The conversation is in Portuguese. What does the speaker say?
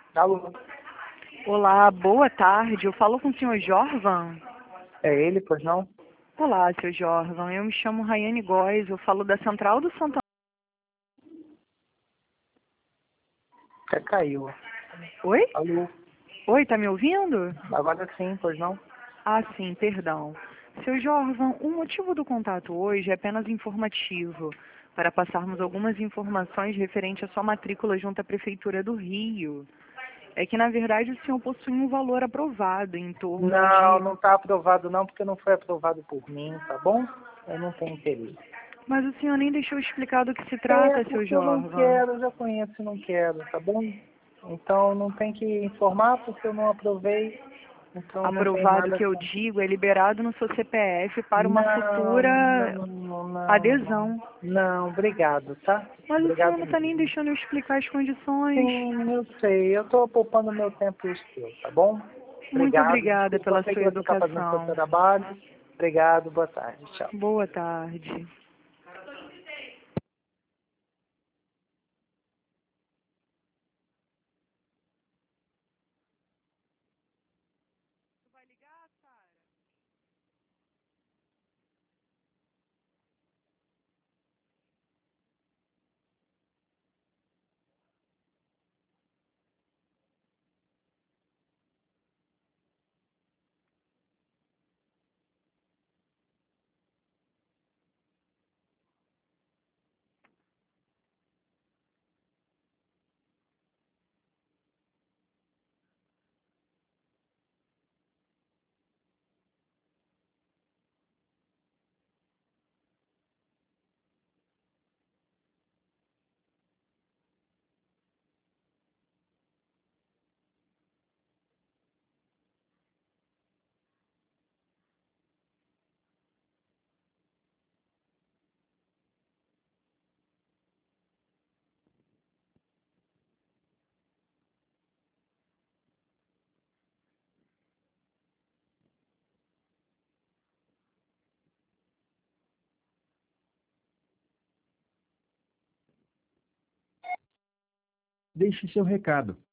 Alô, Olá, boa tarde. Eu falo com o senhor Jorvan. é ele, pois não? Olá, senhor Jorvan. Eu me chamo Rayane Góes. Eu falo da Central do Santo. Até caiu. Oi? Alô, Oi, tá me ouvindo? agora sim, pois não? Ah, sim, perdão. Seu Jorvan, o motivo do contato hoje é apenas informativo, para passarmos algumas informações referente à sua matrícula junto à Prefeitura do Rio. É que, na verdade, o senhor possui um valor aprovado em torno Não, de... não está aprovado não, porque não foi aprovado por mim, tá bom? Eu não tenho interesse. Mas o senhor nem deixou explicar do que se É trata, seu porque eu não Jorvan. quero, eu já conheço e não quero, tá bom? Então não tem que informar porque eu não aprovei, então não tem Aprovado nada que eu com... digo é liberado no seu CPF para uma Não, futura não, não. adesão. Não, obrigado, tá? Mas o senhor Obrigado não está nem mesmo. deixando eu explicar as condições. Sim, eu sei. Eu estou poupando meu tempo e o seu, tá bom? Muito Obrigado. obrigada Desculpa, pela eu sei que sua você está fazendo o seu educação. trabalho. Obrigado, boa tarde. Tchau. Boa tarde. Deixe seu recado.